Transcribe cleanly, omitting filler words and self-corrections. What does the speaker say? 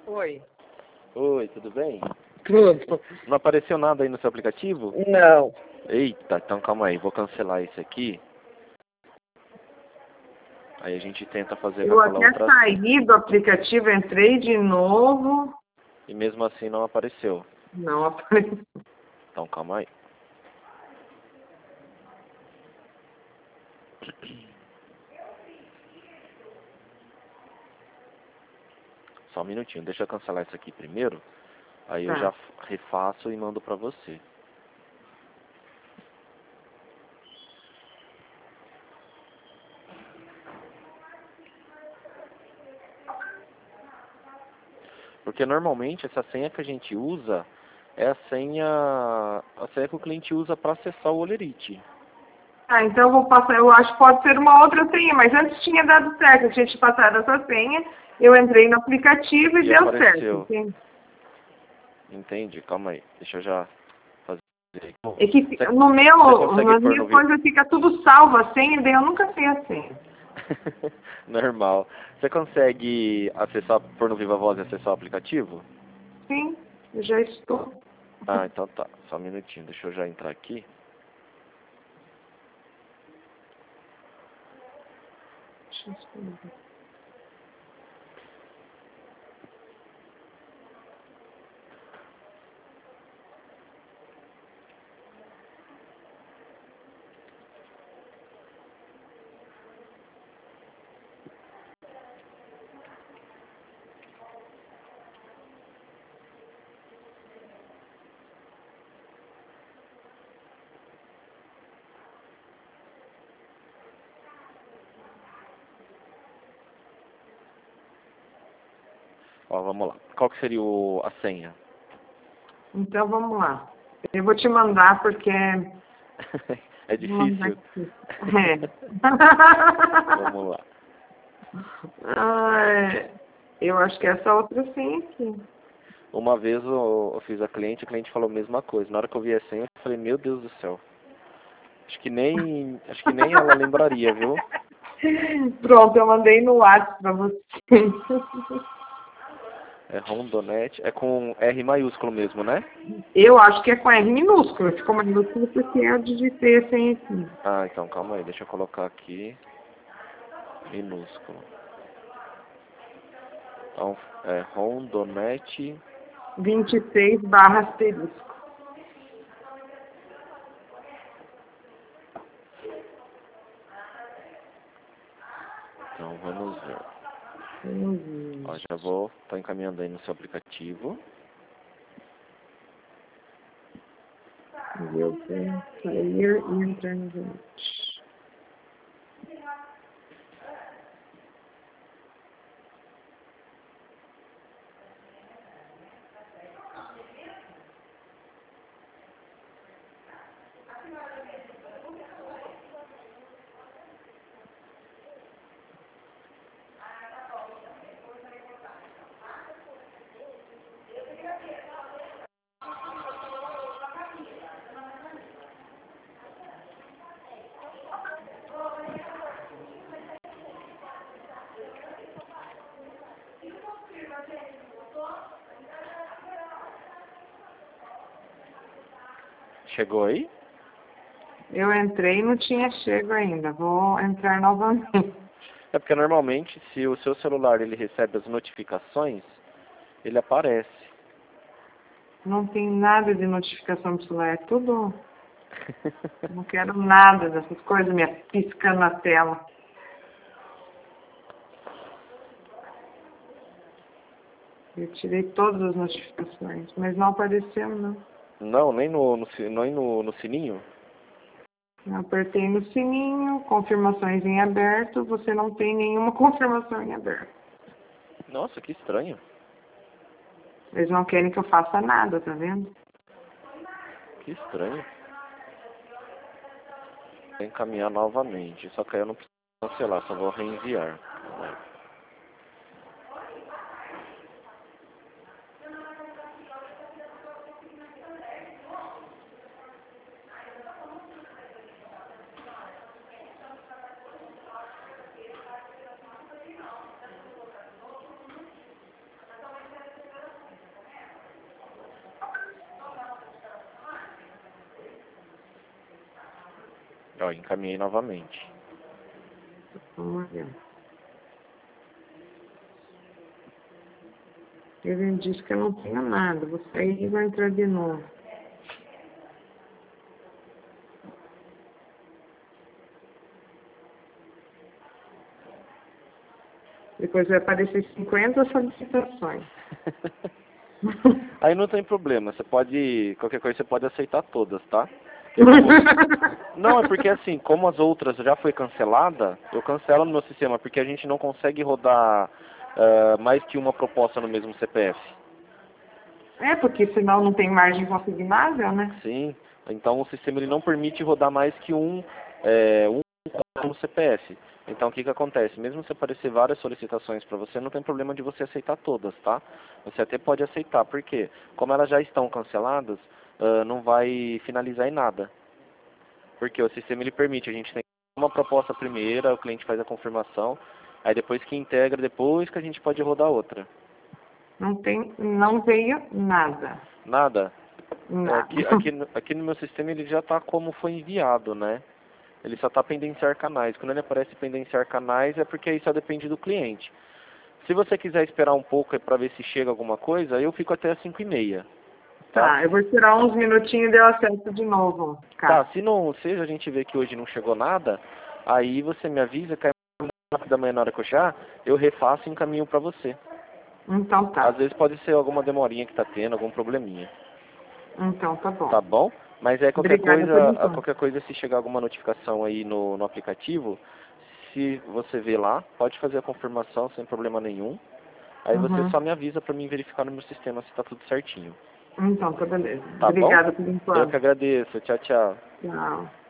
Oi. Oi, tudo bem? Tudo. Não apareceu nada aí no seu aplicativo? Não. Eita, então calma aí, vou cancelar isso aqui. Aí a gente tenta fazer com Eu aquela até outra saí do aplicativo, entrei de novo. e mesmo assim não apareceu. Não apareceu. Então calma aí. Só um minutinho, deixa eu cancelar isso aqui primeiro. Aí eu Tá. já refaço e mando pra você. Porque normalmente essa senha que a gente usa é a senha que o cliente usa para acessar o Olerite. Ah, então eu vou passar, eu acho que pode ser uma outra senha, mas antes tinha dado certo, eu tinha te passado essa senha, eu entrei no aplicativo e deu apareceu. certo. Sim. Entende? Calma aí, deixa eu já fazer. É que no Você consegue nas pôr no minhas coisas fica tudo salvo a senha, daí eu nunca sei a senha. Normal. Você consegue acessar, pôr no Viva Voz e acessar o aplicativo? Sim, eu já estou. Ah, então tá. Só um minutinho, deixa eu já entrar aqui. Deixa eu escrever. Ó, vamos lá. Qual que seria a senha? Então vamos lá. Eu vou te mandar porque É vou mandar difícil. aqui. É. Vamos lá. Ai, eu acho que é essa outra sim aqui. Uma vez eu fiz a cliente falou a mesma coisa. Na hora que eu vi a senha, eu falei, meu Deus do céu. Acho que nem ela lembraria, viu? Pronto, eu mandei no WhatsApp para você. É Rondonet, é com R maiúsculo mesmo, né? Eu acho que é com R minúsculo. Ficou minúsculo porque eu digitei assim aqui. Ah, então calma aí, deixa eu colocar aqui minúsculo. Então, é Rondonet. 26/asterisco. Então vamos ver. Ó, Entendi. já tô encaminhando aí no seu aplicativo. Eu vou sair e entrar novamente. Chegou aí? Eu entrei e não tinha chego ainda. Vou entrar novamente. É porque normalmente se o seu celular ele recebe as notificações, ele aparece. Não tem nada de notificação do celular. É tudo. Não quero nada dessas coisas me piscando na tela. Eu tirei todas as notificações, mas não apareceu, não. Não, nem no sininho? Eu apertei no sininho, confirmações em aberto, você não tem nenhuma confirmação em aberto. Nossa, que estranho. Eles não querem que eu faça nada, tá vendo? Que estranho. Vou encaminhar novamente, só que aí eu não preciso cancelar, só vou reenviar. Ó, encaminhei novamente. Vamos ver. Ele disse que eu não tinha nada. Vou sair e vou entrar de novo. Depois vai aparecer 50 solicitações. Aí não tem problema, você pode, qualquer coisa você pode aceitar todas, tá? Não, é porque assim, como as outras já foi cancelada, eu cancelo no meu sistema, porque a gente não consegue rodar mais que uma proposta no mesmo CPF. É, porque senão não tem margem consignável, né? Sim, então o sistema ele não permite rodar mais que um no CPF. Então o que que acontece? Mesmo se aparecer várias solicitações para você, não tem problema de você aceitar todas, tá? Você até pode aceitar, porque como elas já estão canceladas, não vai finalizar em nada. Porque o sistema ele permite, a gente tem uma proposta primeira, o cliente faz a confirmação, aí depois que integra, depois que a gente pode rodar outra. Não veio nada. Nada? Nada. Aqui no meu sistema ele já está como foi enviado, né? Ele só está pendenciar canais. Quando ele aparece pendenciar canais é porque aí só depende do cliente. Se você quiser esperar um pouco para ver se chega alguma coisa, eu fico até as 5h30. Tá, eu vou tirar uns minutinhos e eu acesso de novo. Tá, se a gente vê que hoje não chegou nada, aí você me avisa, que da manhã na hora que eu chegar, eu refaço e encaminho para você. Então tá. Às vezes pode ser alguma demorinha que tá tendo, algum probleminha. Então tá bom. Tá bom? Mas é Obrigada qualquer coisa, se chegar alguma notificação aí no aplicativo, se você vê lá, pode fazer a confirmação sem problema nenhum. Aí você só me avisa para mim verificar no meu sistema se tá tudo certinho. Então tá beleza. Tá Obrigada bom? por Eu enquanto. que agradeço. Tchau, tchau. Tchau.